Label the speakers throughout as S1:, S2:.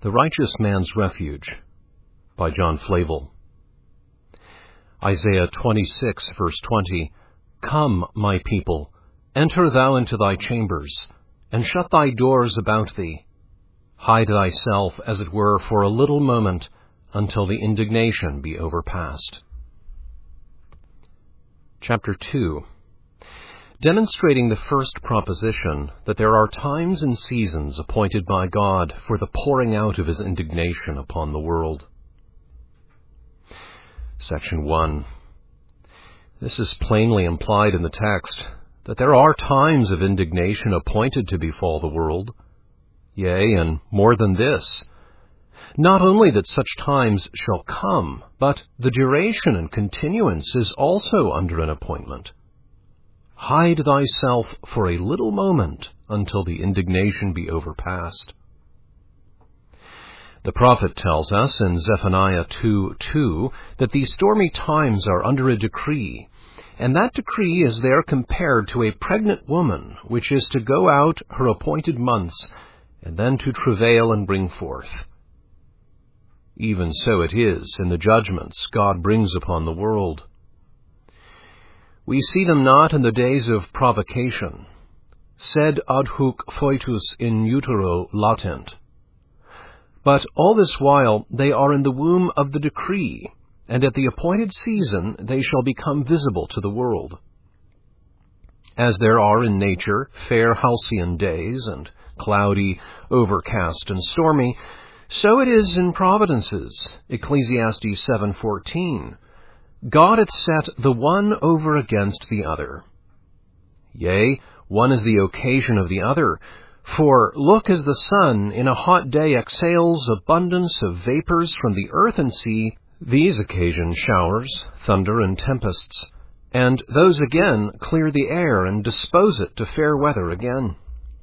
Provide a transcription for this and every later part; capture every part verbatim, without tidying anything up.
S1: The Righteous Man's Refuge by John Flavel. Isaiah twenty-six, verse twenty, Come, my people, enter thou into thy chambers, and shut thy doors about thee. Hide thyself, as it were, for a little moment, until the indignation be overpast. Chapter two. Demonstrating the first proposition, that there are times and seasons appointed by God for the pouring out of his indignation upon the world. Section one. This is plainly implied in the text, that there are times of indignation appointed to befall the world. Yea, and more than this, not only that such times shall come, but the duration and continuance is also under an appointment. Hide thyself for a little moment until the indignation be overpast. The prophet tells us in Zephaniah two two that these stormy times are under a decree, and that decree is there compared to a pregnant woman, which is to go out her appointed months, and then to travail and bring forth. Even so it is in the judgments God brings upon the world. We see them not in the days of provocation, sed ad hoc foetus in utero latent. But all this while they are in the womb of the decree, and at the appointed season they shall become visible to the world. As there are in nature fair halcyon days, and cloudy, overcast, and stormy, so it is in providences, Ecclesiastes seven fourteen. God hath set the one over against the other. Yea, one is the occasion of the other. For look, as the sun in a hot day exhales abundance of vapors from the earth and sea, these occasion showers, thunder, and tempests, and those again clear the air and dispose it to fair weather again.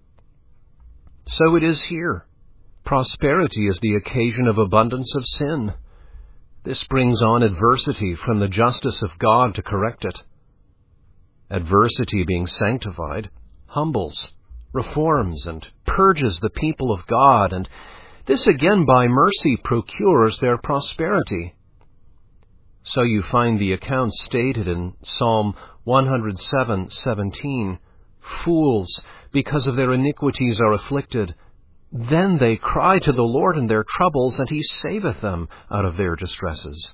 S1: So it is here. Prosperity is the occasion of abundance of sin. This brings on adversity from the justice of God to correct it. Adversity, being sanctified, humbles, reforms, and purges the people of God, and this again by mercy procures their prosperity. So you find the account stated in Psalm one oh seven seventeen, Fools, because of their iniquities are afflicted. Then they cry to the Lord in their troubles, and he saveth them out of their distresses.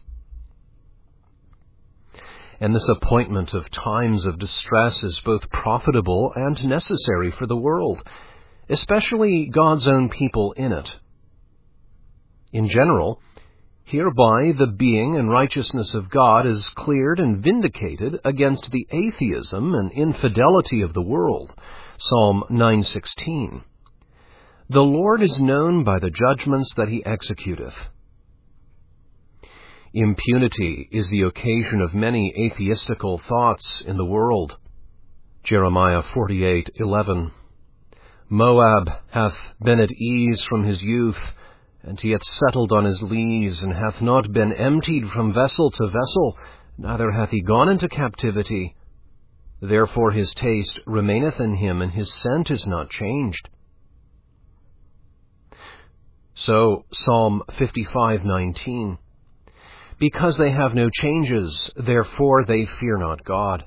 S1: And this appointment of times of distress is both profitable and necessary for the world, especially God's own people in it. In general, hereby the being and righteousness of God is cleared and vindicated against the atheism and infidelity of the world. Psalm nine sixteen. The Lord is known by the judgments that he executeth. Impunity is the occasion of many atheistical thoughts in the world. Jeremiah forty-eight eleven. Moab hath been at ease from his youth, and he hath settled on his lees, and hath not been emptied from vessel to vessel, neither hath he gone into captivity. Therefore his taste remaineth in him, and his scent is not changed. So, Psalm fifty-five nineteen. Because they have no changes, therefore they fear not God.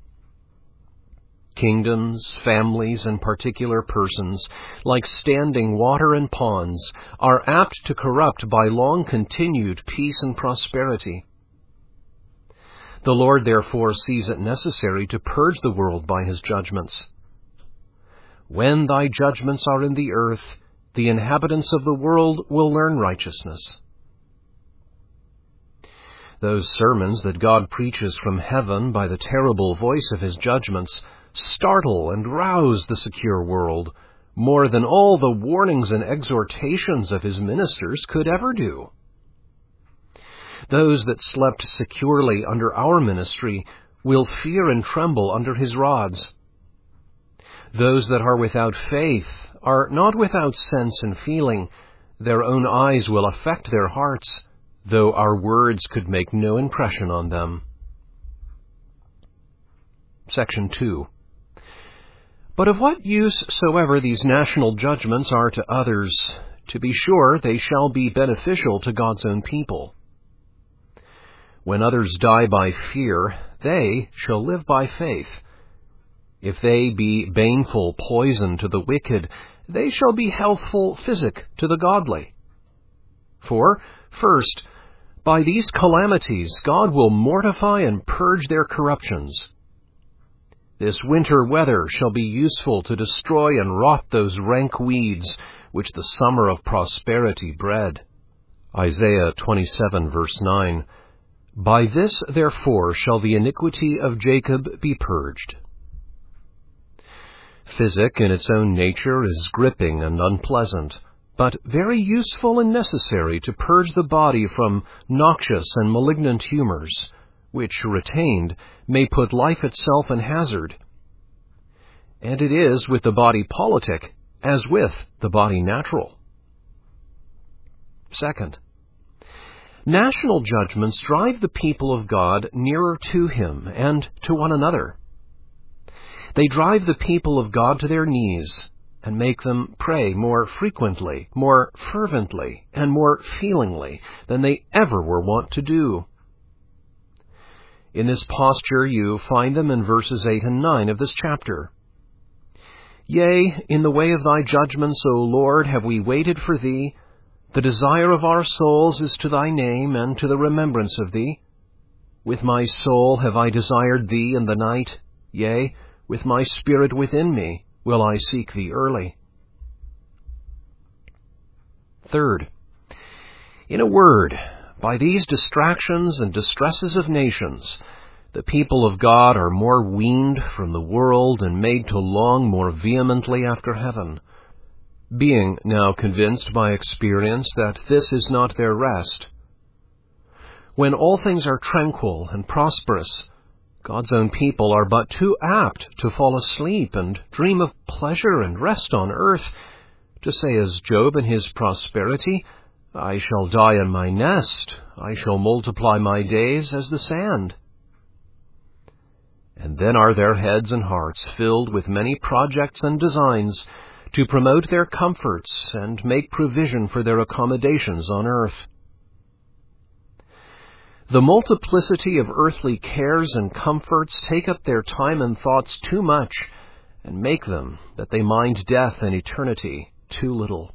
S1: Kingdoms, families, and particular persons, like standing water and ponds, are apt to corrupt by long-continued peace and prosperity. The Lord therefore sees it necessary to purge the world by his judgments. When thy judgments are in the earth, the inhabitants of the world will learn righteousness. Those sermons that God preaches from heaven by the terrible voice of his judgments startle and rouse the secure world more than all the warnings and exhortations of his ministers could ever do. Those that slept securely under our ministry will fear and tremble under his rods. Those that are without faith are not without sense and feeling. Their own eyes will affect their hearts, though our words could make no impression on them. Section two. But of what use soever these national judgments are to others, to be sure they shall be beneficial to God's own people. When others die by fear, they shall live by faith. If they be baneful poison to the wicked, they shall be healthful physic to the godly. For, first, by these calamities God will mortify and purge their corruptions. This winter weather shall be useful to destroy and rot those rank weeds which the summer of prosperity bred. Isaiah twenty-seven, verse nine. By this, therefore, shall the iniquity of Jacob be purged. Physic in its own nature is gripping and unpleasant, but very useful and necessary to purge the body from noxious and malignant humors, which, retained, may put life itself in hazard. And it is with the body politic as with the body natural. Second, national judgments drive the people of God nearer to Him and to one another. They drive the people of God to their knees and make them pray more frequently, more fervently, and more feelingly than they ever were wont to do. In this posture you find them in verses eight and nine of this chapter. Yea, in the way of thy judgments, O Lord, have we waited for thee. The desire of our souls is to thy name and to the remembrance of thee. With my soul have I desired thee in the night. Yea, with my spirit within me will I seek thee early. Third, in a word, by these distractions and distresses of nations, the people of God are more weaned from the world and made to long more vehemently after heaven, being now convinced by experience that this is not their rest. When all things are tranquil and prosperous, God's own people are but too apt to fall asleep and dream of pleasure and rest on earth, to say as Job in his prosperity, I shall die in my nest, I shall multiply my days as the sand. And then are their heads and hearts filled with many projects and designs to promote their comforts and make provision for their accommodations on earth. The multiplicity of earthly cares and comforts take up their time and thoughts too much, and make them, that they mind death and eternity, too little.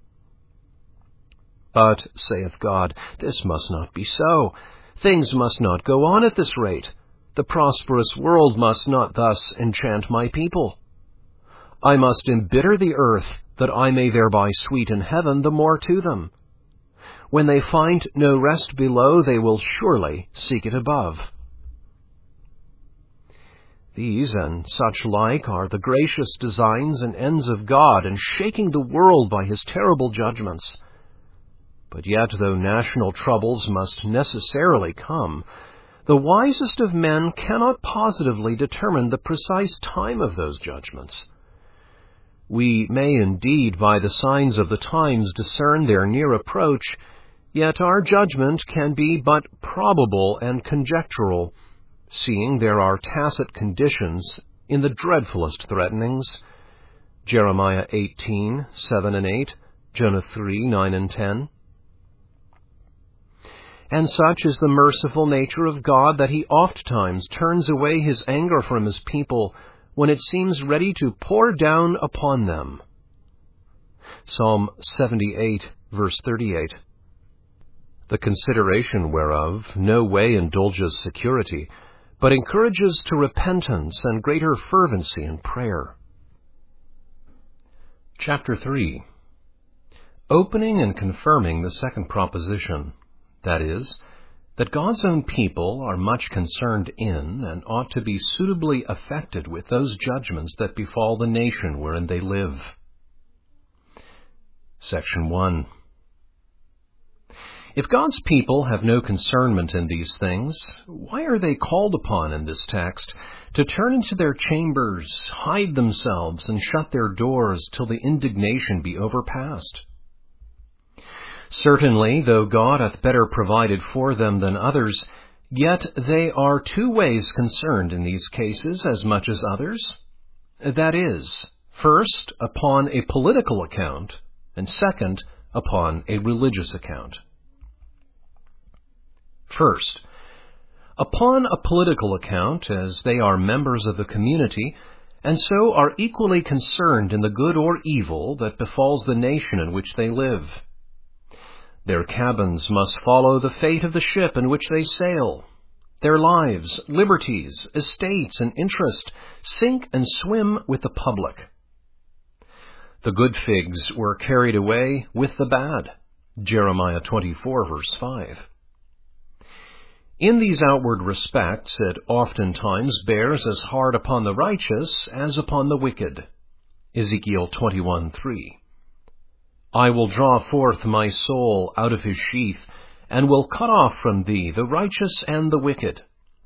S1: But, saith God, this must not be so. Things must not go on at this rate. The prosperous world must not thus enchant my people. I must embitter the earth, that I may thereby sweeten heaven the more to them. When they find no rest below, they will surely seek it above. These and such like are the gracious designs and ends of God in shaking the world by His terrible judgments. But yet, though national troubles must necessarily come, the wisest of men cannot positively determine the precise time of those judgments. We may indeed by the signs of the times discern their near approach, yet our judgment can be but probable and conjectural, seeing there are tacit conditions in the dreadfulest threatenings. Jeremiah eighteen, seven and eight, Jonah three, nine and ten. And such is the merciful nature of God that He ofttimes turns away His anger from His people when it seems ready to pour down upon them. Psalm seventy-eight, verse thirty-eight. The consideration whereof no way indulges security, but encourages to repentance and greater fervency in prayer. Chapter three. Opening and confirming the second proposition, that is, that God's own people are much concerned in and ought to be suitably affected with those judgments that befall the nation wherein they live. Section one. If God's people have no concernment in these things, why are they called upon in this text to turn into their chambers, hide themselves, and shut their doors till the indignation be overpast? Certainly, though God hath better provided for them than others, yet they are two ways concerned in these cases as much as others. That is, first, upon a political account, and second, upon a religious account. First, upon a political account, as they are members of the community, and so are equally concerned in the good or evil that befalls the nation in which they live. Their cabins must follow the fate of the ship in which they sail. Their lives, liberties, estates, and interest sink and swim with the public. The good figs were carried away with the bad. Jeremiah twenty-four, verse five. In these outward respects, it oftentimes bears as hard upon the righteous as upon the wicked. Ezekiel twenty-one, three. I will draw forth my soul out of his sheath, and will cut off from thee the righteous and the wicked.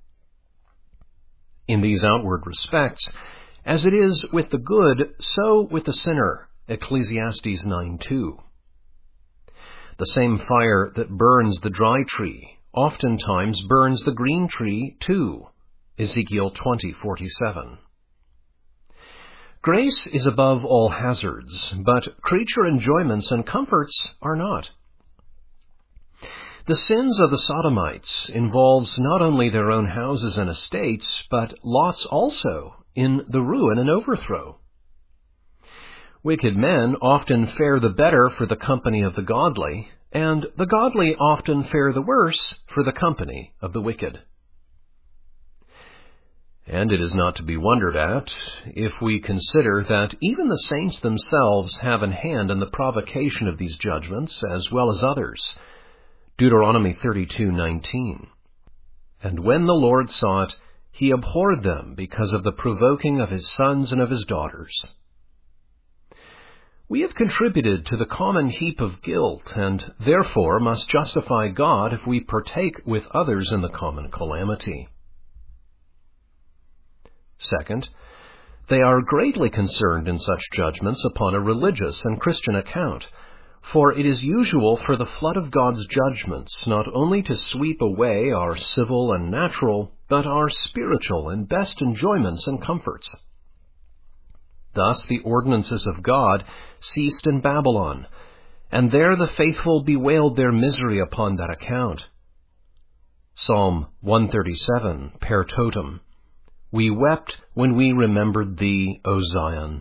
S1: In these outward respects, as it is with the good, so with the sinner. Ecclesiastes nine, two. The same fire that burns the dry tree oftentimes burns the green tree too. Ezekiel twenty, forty-seven. Grace is above all hazards, but creature enjoyments and comforts are not. The sins of the Sodomites involves not only their own houses and estates, but Lot's also in the ruin and overthrow. Wicked men often fare the better for the company of the godly, and the godly often fare the worse for the company of the wicked. And it is not to be wondered at if we consider that even the saints themselves have in hand in the provocation of these judgments, as well as others. Deuteronomy thirty-two, nineteen. And when the Lord saw it, he abhorred them because of the provoking of his sons and of his daughters. We have contributed to the common heap of guilt, and therefore must justify God if we partake with others in the common calamity. Second, they are greatly concerned in such judgments upon a religious and Christian account, for it is usual for the flood of God's judgments not only to sweep away our civil and natural, but our spiritual and best enjoyments and comforts. Thus the ordinances of God ceased in Babylon, and there the faithful bewailed their misery upon that account. Psalm one thirty-seven, per totum. We wept when we remembered thee, O Zion.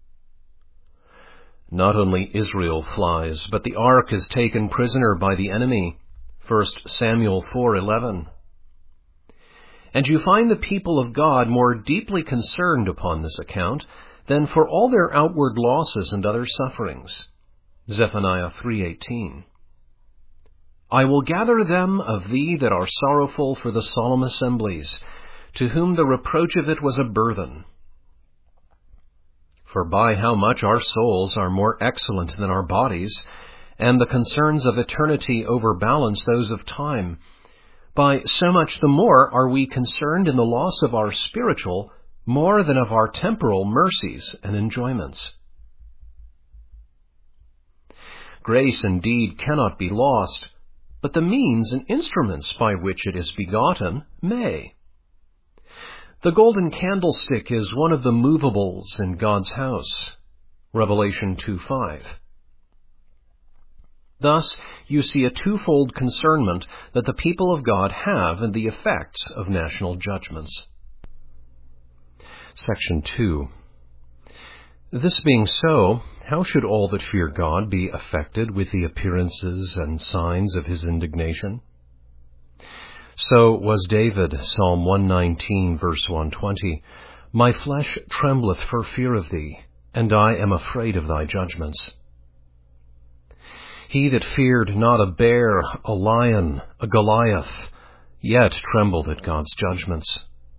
S1: Not only Israel flies, but the ark is taken prisoner by the enemy. First Samuel four eleven. And you find the people of God more deeply concerned upon this account than for all their outward losses and other sufferings. Zephaniah three eighteen. I will gather them of thee that are sorrowful for the solemn assemblies, to whom the reproach of it was a burthen. For by how much our souls are more excellent than our bodies, and the concerns of eternity overbalance those of time, by so much the more are we concerned in the loss of our spiritual more than of our temporal mercies and enjoyments. Grace indeed cannot be lost, but the means and instruments by which it is begotten may. The golden candlestick is one of the movables in God's house. Revelation two five. Thus, you see a twofold concernment that the people of God have in the effects of national judgments. Section two. This being so, how should all that fear God be affected with the appearances and signs of his indignation? So was David, Psalm one nineteen, verse one twenty, My flesh trembleth for fear of thee, and I am afraid of thy judgments. He that feared not a bear, a lion, a Goliath, yet trembled at God's judgments.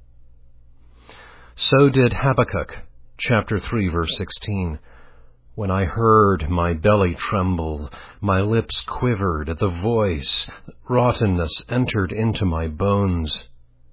S1: So did Habakkuk, chapter three, verse sixteen. When I heard, my belly trembled, my lips quivered at the voice, rottenness entered into my bones.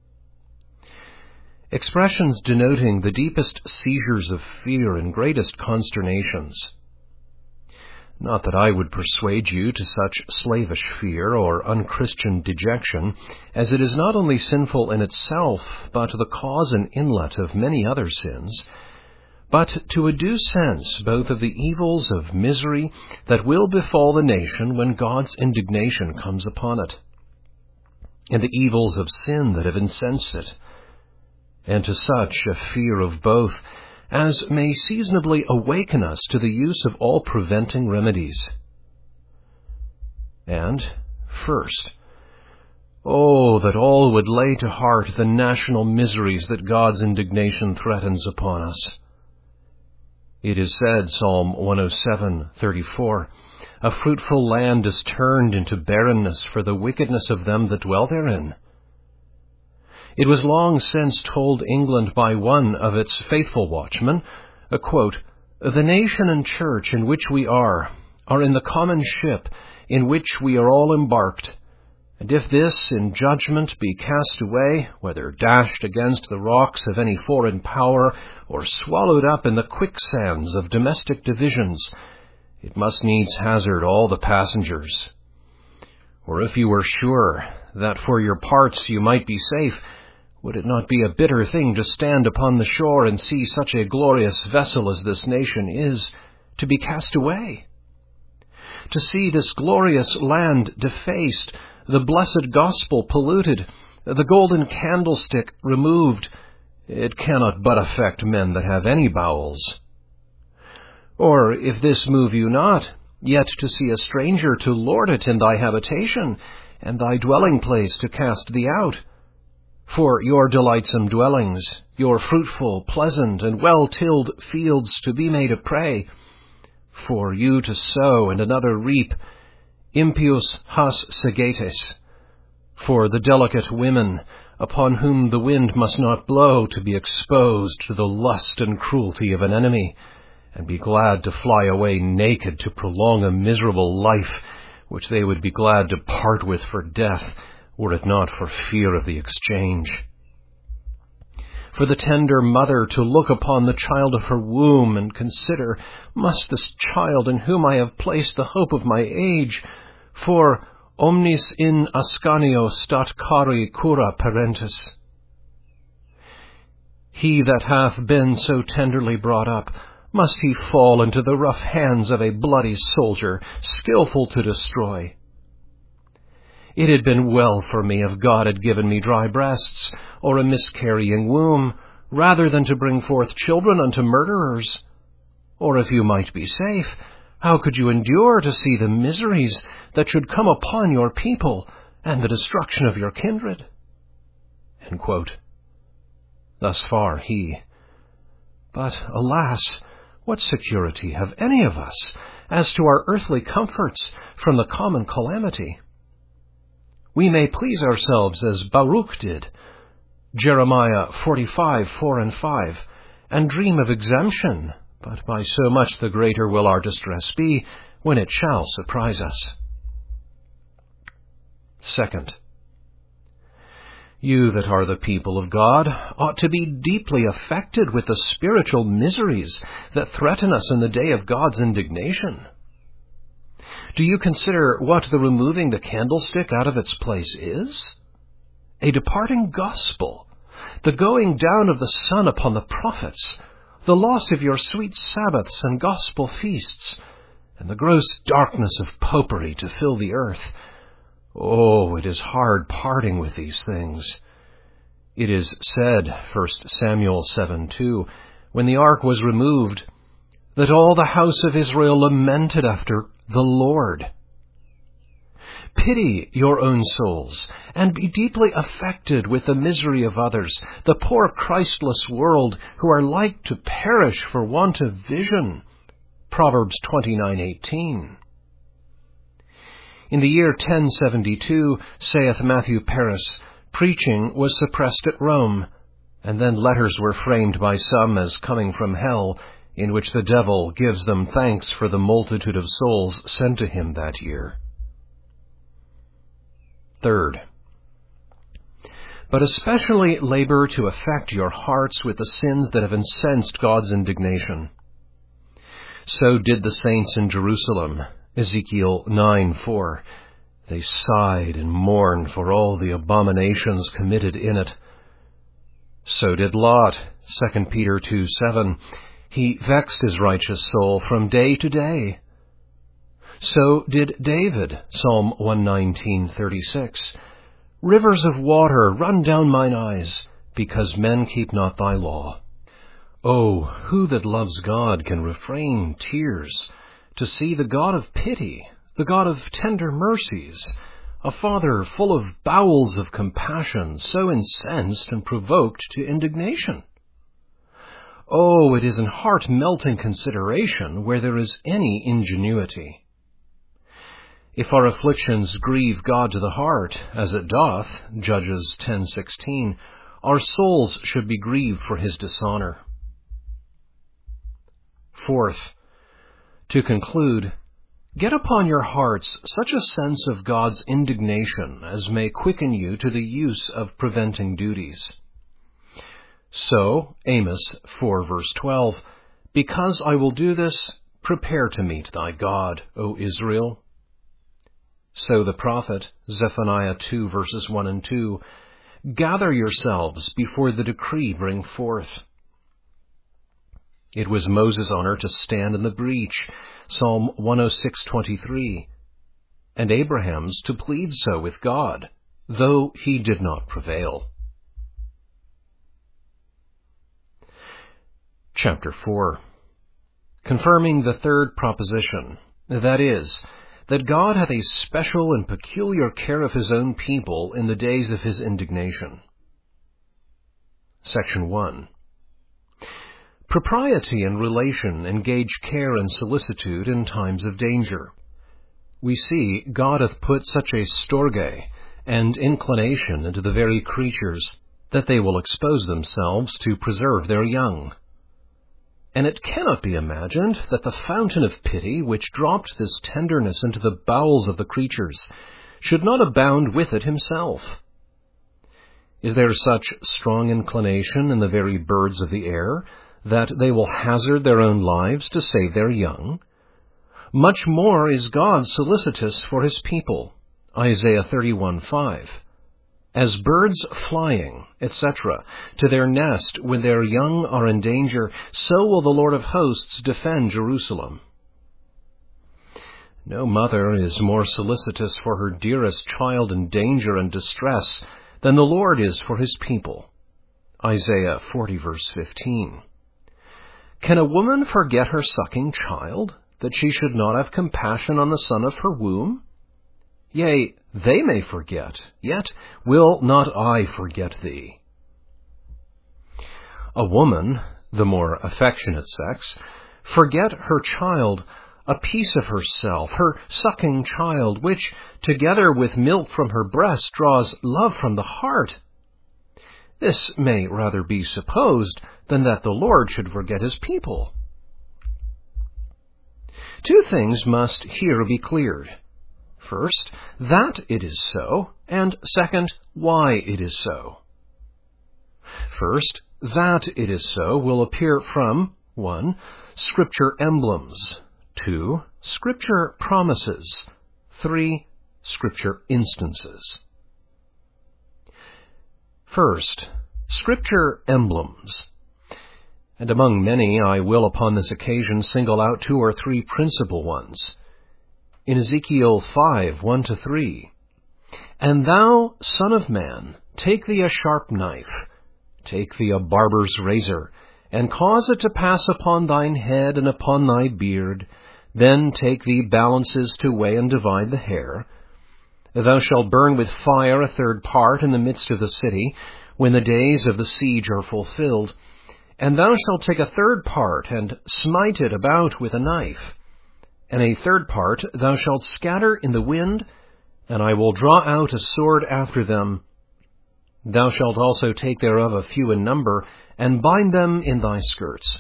S1: Expressions denoting the deepest seizures of fear and greatest consternations. Not that I would persuade you to such slavish fear or unchristian dejection, as it is not only sinful in itself, but the cause and inlet of many other sins, but to a due sense both of the evils of misery that will befall the nation when God's indignation comes upon it, and the evils of sin that have incensed it, and to such a fear of both as may seasonably awaken us to the use of all preventing remedies. And, first, oh, that all would lay to heart the national miseries that God's indignation threatens upon us. It is said, Psalm one oh seven, thirty-four, a fruitful land is turned into barrenness for the wickedness of them that dwell therein. It was long since told England by one of its faithful watchmen, a quote, "The nation and church in which we are, are in the common ship in which we are all embarked. And if this in judgment be cast away, whether dashed against the rocks of any foreign power, or swallowed up in the quicksands of domestic divisions, it must needs hazard all the passengers. Or if you were sure that for your parts you might be safe, would it not be a bitter thing to stand upon the shore and see such a glorious vessel as this nation is, to be cast away? To see this glorious land defaced, the blessed gospel polluted, the golden candlestick removed, it cannot but affect men that have any bowels. Or, if this move you not, yet to see a stranger to lord it in thy habitation, and thy dwelling place to cast thee out. For your delightsome dwellings, your fruitful, pleasant, and well-tilled fields to be made a prey, for you to sow and another reap, impius has segetes, for the delicate women, upon whom the wind must not blow, to be exposed to the lust and cruelty of an enemy, and be glad to fly away naked to prolong a miserable life, which they would be glad to part with for death, were it not for fear of the exchange. For the tender mother to look upon the child of her womb and consider, must this child in whom I have placed the hope of my age, for omnis in Ascanio stat cari cura parentis. He that hath been so tenderly brought up, must he fall into the rough hands of a bloody soldier, skillful to destroy? It had been well for me if God had given me dry breasts, or a miscarrying womb, rather than to bring forth children unto murderers. Or if you might be safe, how could you endure to see the miseries that should come upon your people, and the destruction of your kindred?" End quote. Thus far he. But, alas, what security have any of us as to our earthly comforts from the common calamity? We may please ourselves as Baruch did, Jeremiah forty-five, four and five, and dream of exemption, but by so much the greater will our distress be when it shall surprise us. Second, you that are the people of God ought to be deeply affected with the spiritual miseries that threaten us in the day of God's indignation. Do you consider what the removing the candlestick out of its place is? A departing gospel, the going down of the sun upon the prophets, the loss of your sweet Sabbaths and gospel feasts, and the gross darkness of popery to fill the earth. Oh, it is hard parting with these things. It is said, First Samuel seven two, when the ark was removed, that all the house of Israel lamented after the Lord. Pity your own souls, and be deeply affected with the misery of others, the poor Christless world, who are like to perish for want of vision. Proverbs twenty-nine eighteen. In the year ten seventy-two, saith Matthew Paris, preaching was suppressed at Rome, and then letters were framed by some as coming from hell, in which the devil gives them thanks for the multitude of souls sent to him that year. Third, but especially labor to affect your hearts with the sins that have incensed God's indignation. So did the saints in Jerusalem, Ezekiel nine four. They sighed and mourned for all the abominations committed in it. So did Lot, Second Peter two seven. He vexed his righteous soul from day to day. So did David, Psalm one nineteen, thirty-six. Rivers of water run down mine eyes, because men keep not thy law. Oh, who that loves God can refrain tears to see the God of pity, the God of tender mercies, a Father full of bowels of compassion, so incensed and provoked to indignation? Oh, it is an heart-melting consideration where there is any ingenuity. If our afflictions grieve God to the heart, as it doth, Judges ten sixteen, our souls should be grieved for his dishonor. Fourth, to conclude, get upon your hearts such a sense of God's indignation as may quicken you to the use of preventing duties. So, Amos four verse twelve, because I will do this, prepare to meet thy God, O Israel. So the prophet, Zephaniah two verses one and two, gather yourselves before the decree bring forth. It was Moses' honor to stand in the breach, Psalm one oh six twenty-three, and Abraham's to plead so with God, though he did not prevail. Chapter four. Confirming the third proposition, that is, that God hath a special and peculiar care of his own people in the days of his indignation. Section one. Propriety and relation engage care and solicitude in times of danger. We see God hath put such a storge and inclination into the very creatures that they will expose themselves to preserve their young. And it cannot be imagined that the fountain of pity which dropped this tenderness into the bowels of the creatures should not abound with it himself. Is there such strong inclination in the very birds of the air that they will hazard their own lives to save their young? Much more is God solicitous for his people, Isaiah thirty-one five. As birds flying, et cetera, to their nest when their young are in danger, so will the Lord of hosts defend Jerusalem. No mother is more solicitous for her dearest child in danger and distress than the Lord is for his people. Isaiah forty verse fifteen. Can a woman forget her sucking child, that she should not have compassion on the son of her womb? Yea, they may forget, yet will not I forget thee. A woman, the more affectionate sex, forget her child, a piece of herself, her sucking child, which, together with milk from her breast, draws love from the heart. This may rather be supposed than that the Lord should forget his people. Two things must here be cleared. First, that it is so, and second, why it is so. First, that it is so will appear from one. Scripture emblems, two. Scripture promises, three. Scripture instances. First, Scripture emblems. And among many I will upon this occasion single out two or three principal ones. In Ezekiel five, one to three, And thou, son of man, take thee a sharp knife, take thee a barber's razor, and cause it to pass upon thine head and upon thy beard. Then take thee balances to weigh and divide the hair. Thou shalt burn with fire a third part in the midst of the city, when the days of the siege are fulfilled. And thou shalt take a third part, and smite it about with a knife. And a third part thou shalt scatter in the wind, and I will draw out a sword after them. Thou shalt also take thereof a few in number, and bind them in thy skirts.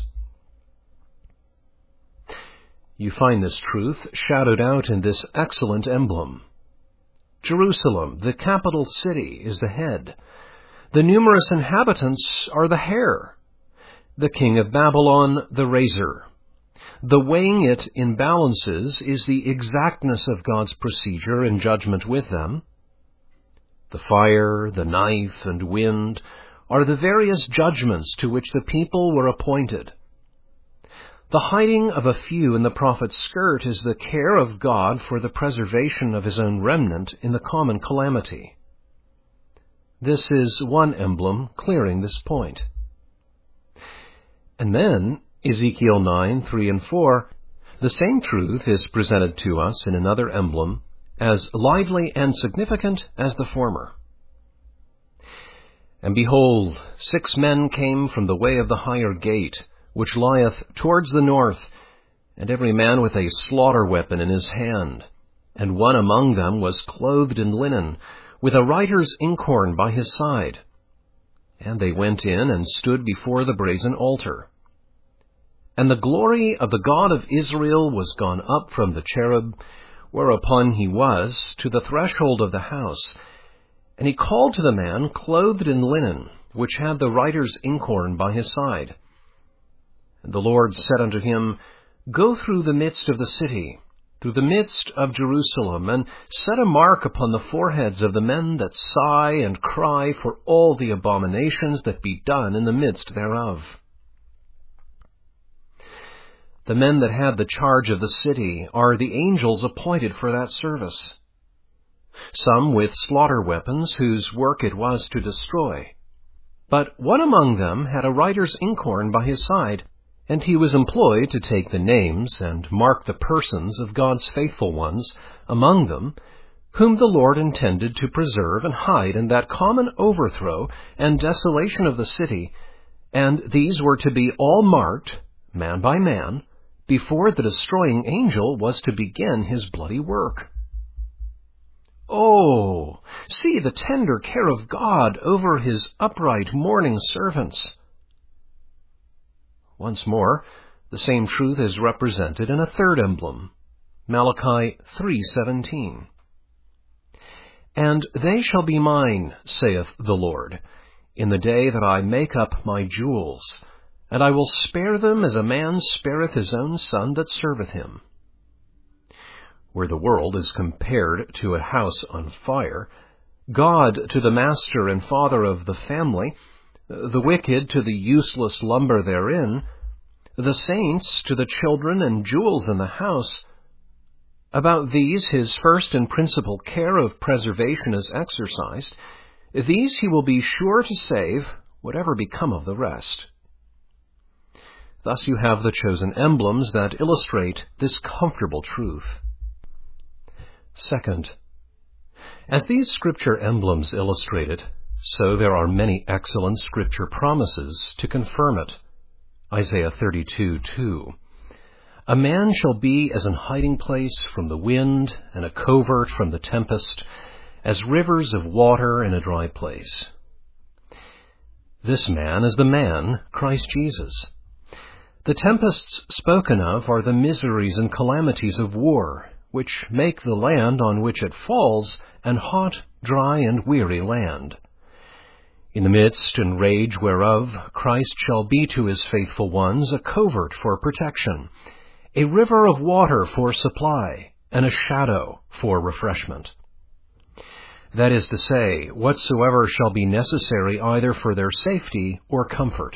S1: You find this truth shadowed out in this excellent emblem. Jerusalem, the capital city, is the head. The numerous inhabitants are the hair. The king of Babylon, the razor. The weighing it in balances is the exactness of God's procedure in judgment with them. The fire, the knife, and wind are the various judgments to which the people were appointed. The hiding of a few in the prophet's skirt is the care of God for the preservation of his own remnant in the common calamity. This is one emblem clearing this point. And then, Ezekiel nine, three and four, the same truth is presented to us in another emblem, as lively and significant as the former. And behold, six men came from the way of the higher gate, which lieth towards the north, and every man with a slaughter weapon in his hand. And one among them was clothed in linen, with a writer's inkhorn by his side. And they went in and stood before the brazen altar. And the glory of the God of Israel was gone up from the cherub, whereupon he was, to the threshold of the house. And he called to the man clothed in linen, which had the writer's inkhorn by his side. And the Lord said unto him, Go through the midst of the city, through the midst of Jerusalem, and set a mark upon the foreheads of the men that sigh and cry for all the abominations that be done in the midst thereof. The men that had the charge of the city are the angels appointed for that service. Some with slaughter weapons, whose work it was to destroy. But one among them had a writer's inkhorn by his side, and he was employed to take the names and mark the persons of God's faithful ones among them, whom the Lord intended to preserve and hide in that common overthrow and desolation of the city, and these were to be all marked, man by man, before the destroying angel was to begin his bloody work. Oh, see the tender care of God over his upright mourning servants. Once more, the same truth is represented in a third emblem, Malachi three seventeen. And they shall be mine, saith the Lord, in the day that I make up my jewels, and I will spare them as a man spareth his own son that serveth him. Where the world is compared to a house on fire, God to the master and father of the family, the wicked to the useless lumber therein, the saints to the children and jewels in the house, about these his first and principal care of preservation is exercised. These he will be sure to save, whatever become of the rest. Thus you have the chosen emblems that illustrate this comfortable truth. Second, as these Scripture emblems illustrate it, so there are many excellent Scripture promises to confirm it. Isaiah thirty-two two. A man shall be as an hiding place from the wind, and a covert from the tempest, as rivers of water in a dry place. This man is the man, Christ Jesus. The tempests spoken of are the miseries and calamities of war, which make the land on which it falls an hot, dry, and weary land. In the midst and rage whereof Christ shall be to his faithful ones a covert for protection, a river of water for supply, and a shadow for refreshment. That is to say, whatsoever shall be necessary either for their safety or comfort.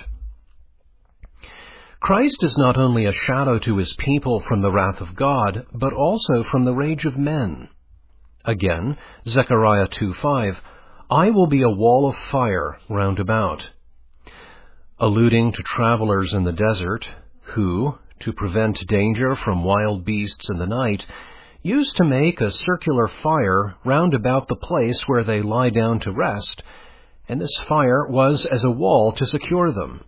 S1: Christ is not only a shadow to his people from the wrath of God, but also from the rage of men. Again, Zechariah two five, I will be a wall of fire round about. Alluding to travelers in the desert, who, to prevent danger from wild beasts in the night, used to make a circular fire round about the place where they lie down to rest, and this fire was as a wall to secure them.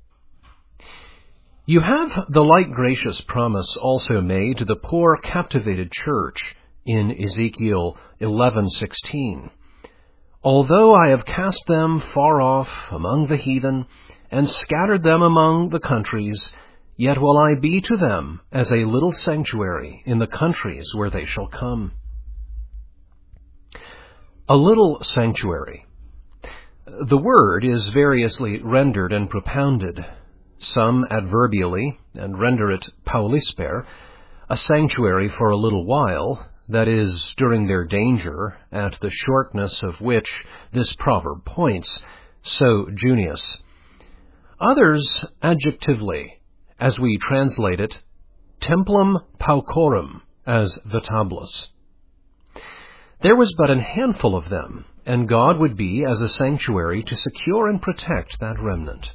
S1: You have the like gracious promise also made to the poor captivated church in Ezekiel eleven sixteen. Although I have cast them far off among the heathen, and scattered them among the countries, yet will I be to them as a little sanctuary in the countries where they shall come. A little sanctuary. The word is variously rendered and propounded. Some adverbially, and render it paulisper, a sanctuary for a little while, that is, during their danger, at the shortness of which this proverb points, so Junius. Others adjectively, as we translate it, templum paucorum, as Vitablus. There was but a handful of them, and God would be as a sanctuary to secure and protect that remnant.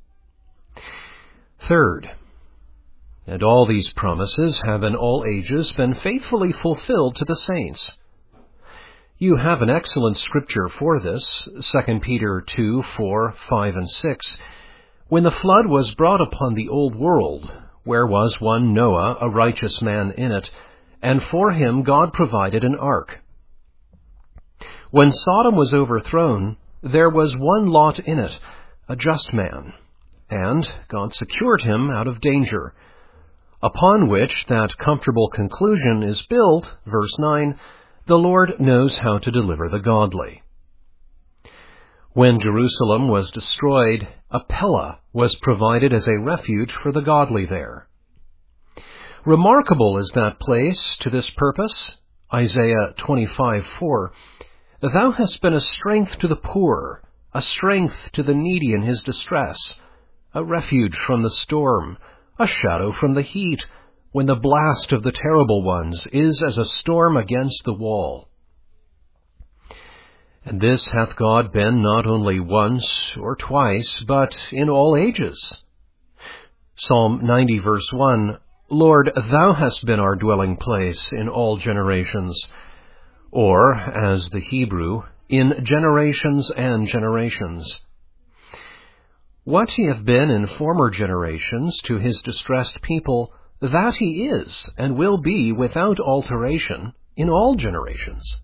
S1: Third, and all these promises have in all ages been faithfully fulfilled to the saints. You have an excellent scripture for this, Second Peter two, four, five, and six. When the flood was brought upon the old world, where was one Noah, a righteous man in it, and for him God provided an ark. When Sodom was overthrown, there was one Lot in it, a just man, and God secured him out of danger, upon which that comfortable conclusion is built, verse nine, the Lord knows how to deliver the godly. When Jerusalem was destroyed, a Pella was provided as a refuge for the godly there. Remarkable is that place to this purpose, Isaiah twenty-five, four, Thou hast been a strength to the poor, a strength to the needy in his distress, a refuge from the storm, a shadow from the heat, when the blast of the terrible ones is as a storm against the wall. And this hath God been not only once or twice, but in all ages. Psalm ninety, verse one, Lord, Thou hast been our dwelling place in all generations. Or, as the Hebrew, in generations and generations. What he hath been in former generations to his distressed people, that he is and will be without alteration in all generations.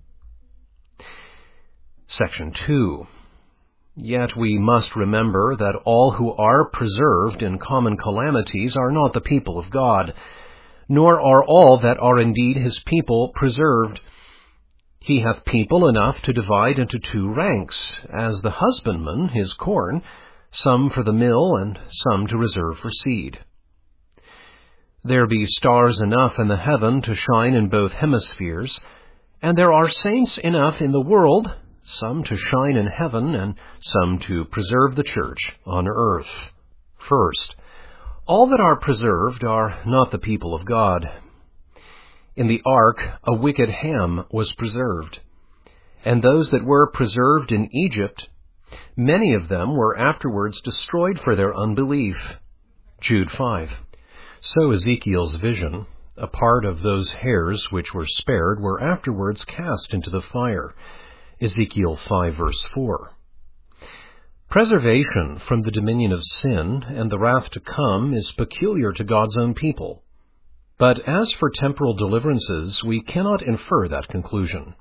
S1: Section two. Yet we must remember that all who are preserved in common calamities are not the people of God, nor are all that are indeed his people preserved. He hath people enough to divide into two ranks, as the husbandman his corn, some for the mill and some to reserve for seed. There be stars enough in the heaven to shine in both hemispheres, and there are saints enough in the world, some to shine in heaven and some to preserve the church on earth. First, all that are preserved are not the people of God. In the ark a wicked Ham was preserved, and those that were preserved in Egypt, many of them were afterwards destroyed for their unbelief. Jude five. So Ezekiel's vision, a part of those hairs which were spared were afterwards cast into the fire. Ezekiel five, verse four. Preservation from the dominion of sin and the wrath to come is peculiar to God's own people. But as for temporal deliverances, we cannot infer that conclusion.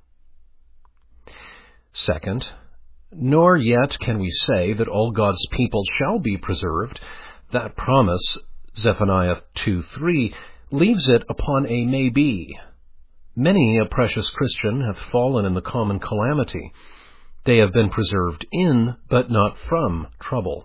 S1: Second, nor yet can we say that all God's people shall be preserved. That promise, Zephaniah two, three, leaves it upon a may-be. Many a precious Christian hath fallen in the common calamity. They have been preserved in, but not from, trouble.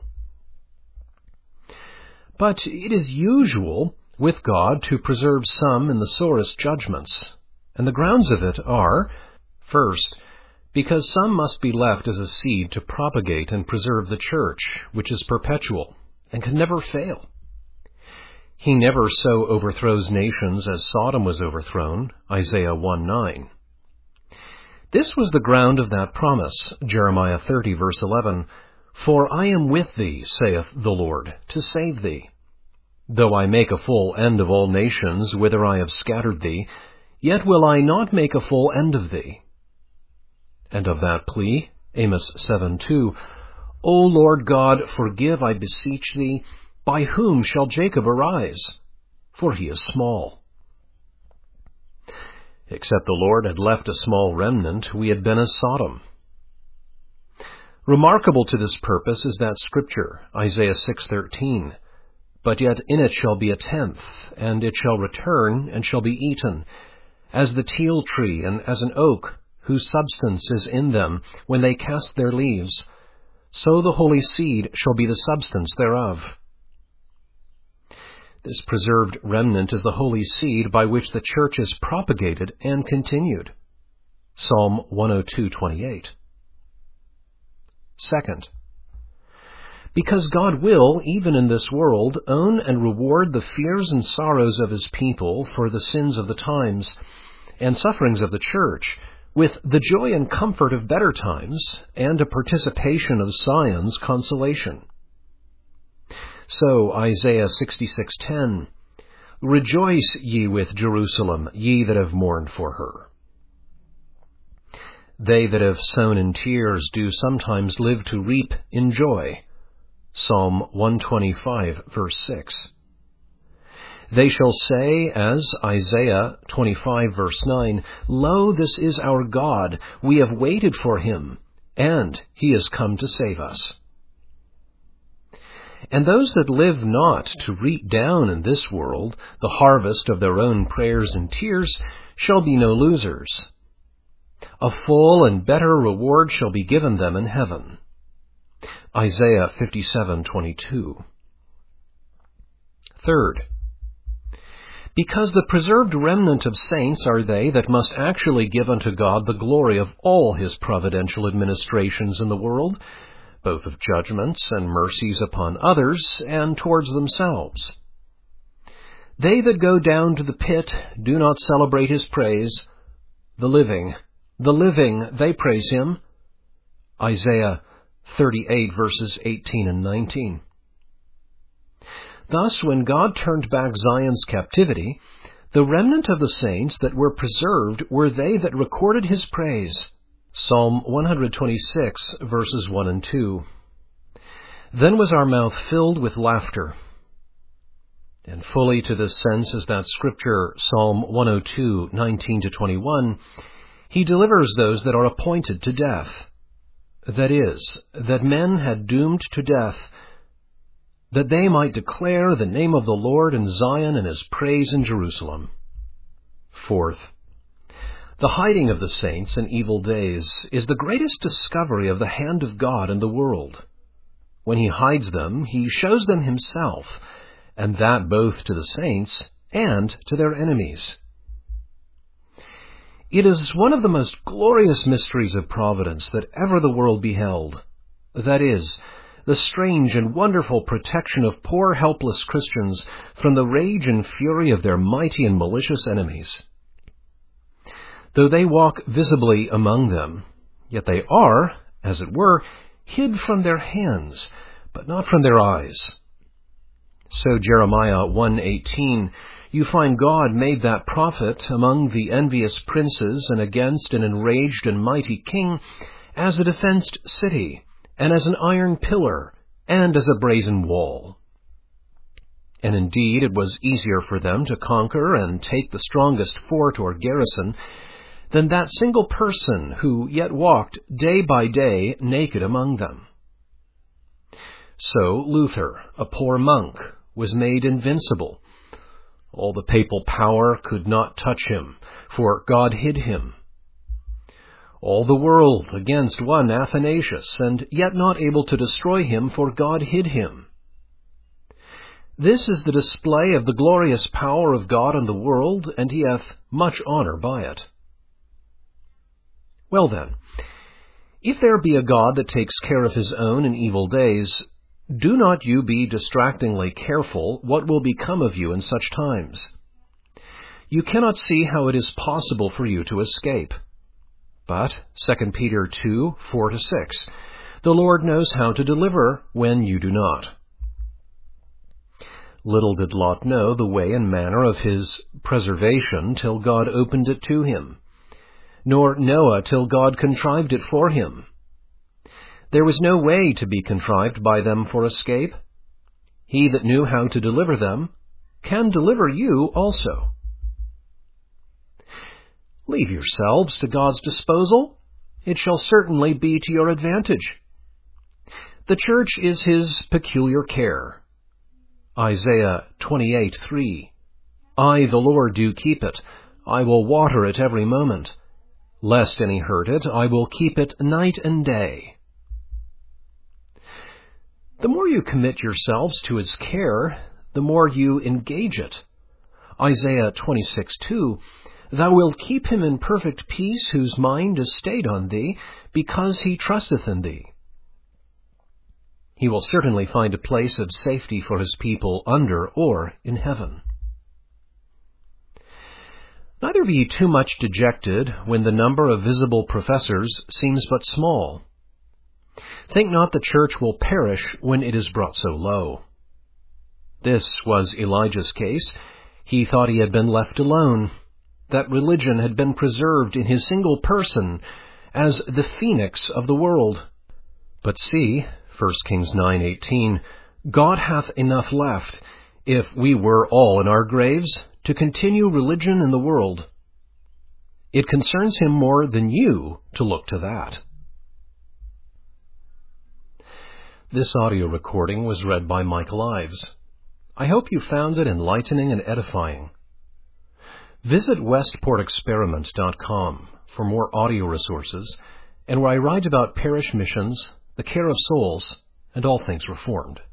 S1: But it is usual with God to preserve some in the sorest judgments, and the grounds of it are, first, because some must be left as a seed to propagate and preserve the church, which is perpetual, and can never fail. He never so overthrows nations as Sodom was overthrown, Isaiah one, nine. This was the ground of that promise, Jeremiah thirty, verse eleven, For I am with thee, saith the Lord, to save thee. Though I make a full end of all nations whither I have scattered thee, yet will I not make a full end of thee. And of that plea, Amos seven, two, O Lord God, forgive, I beseech thee, by whom shall Jacob arise? For he is small. Except the Lord had left a small remnant, we had been as Sodom. Remarkable to this purpose is that scripture, Isaiah six, thirteen, But yet in it shall be a tenth, and it shall return, and shall be eaten, as the teil tree, and as an oak, whose substance is in them, when they cast their leaves, so the holy seed shall be the substance thereof. This preserved remnant is the holy seed by which the church is propagated and continued. Psalm one oh two, twenty-eight. Second, Because God will, even in this world, own and reward the fears and sorrows of his people for the sins of the times and sufferings of the church, with the joy and comfort of better times and a participation of Zion's consolation. So Isaiah sixty-six ten, Rejoice ye with Jerusalem, ye that have mourned for her. They that have sown in tears do sometimes live to reap in joy. Psalm one twenty-five, verse six. They shall say, as Isaiah twenty-five, verse nine, Lo, this is our God, we have waited for him, and he is come to save us. And those that live not to reap down in this world the harvest of their own prayers and tears shall be no losers. A full and better reward shall be given them in heaven. Isaiah fifty-seven twenty-two. Third, because the preserved remnant of saints are they that must actually give unto God the glory of all his providential administrations in the world, both of judgments and mercies upon others and towards themselves. They that go down to the pit do not celebrate his praise. The living, the living, they praise him. Isaiah thirty-eight, verses eighteen and nineteen. Thus, when God turned back Zion's captivity, the remnant of the saints that were preserved were they that recorded his praise. Psalm one twenty-six, verses one and two. Then was our mouth filled with laughter. And fully to this sense is that scripture, Psalm one oh two, nineteen to twenty-one, he delivers those that are appointed to death. That is, that men had doomed to death, that they might declare the name of the Lord in Zion and his praise in Jerusalem. Fourth, the hiding of the saints in evil days is the greatest discovery of the hand of God in the world. When he hides them, he shows them himself, and that both to the saints and to their enemies. It is one of the most glorious mysteries of providence that ever the world beheld. That is, the strange and wonderful protection of poor helpless Christians from the rage and fury of their mighty and malicious enemies. Though they walk visibly among them, yet they are, as it were, hid from their hands, but not from their eyes. So Jeremiah one eighteen, you find God made that prophet among the envious princes and against an enraged and mighty king as a defenced city, and as an iron pillar, and as a brazen wall. And indeed it was easier for them to conquer and take the strongest fort or garrison than that single person who yet walked day by day naked among them. So Luther, a poor monk, was made invincible. All the papal power could not touch him, for God hid him. All the world against one Athanasius, and yet not able to destroy him, for God hid him. This is the display of the glorious power of God in the world, and he hath much honour by it. Well then, if there be a God that takes care of his own in evil days, do not you be distractingly careful what will become of you in such times. You cannot see how it is possible for you to escape. But, Second Peter two, four to six, the Lord knows how to deliver when you do not. Little did Lot know the way and manner of his preservation till God opened it to him, nor Noah till God contrived it for him. There was no way to be contrived by them for escape. He that knew how to deliver them can deliver you also. Leave yourselves to God's disposal. It shall certainly be to your advantage. The church is his peculiar care. Isaiah twenty-eight three. I, the Lord, do keep it. I will water it every moment. Lest any hurt it, I will keep it night and day. The more you commit yourselves to his care, the more you engage it. Isaiah twenty-six two. Thou wilt keep him in perfect peace, whose mind is stayed on thee, because he trusteth in thee. He will certainly find a place of safety for his people under or in heaven. Neither be too much dejected when the number of visible professors seems but small. Think not the church will perish when it is brought so low. This was Elijah's case. He thought he had been left alone, that religion had been preserved in his single person as the phoenix of the world. But see, First Kings nine eighteen, God hath enough left, if we were all in our graves, to continue religion in the world. It concerns him more than you to look to that. This audio recording was read by Michael Ives. I hope you found it enlightening and edifying. Visit westport experiment dot com for more audio resources and where I write about parish missions, the care of souls, and all things Reformed.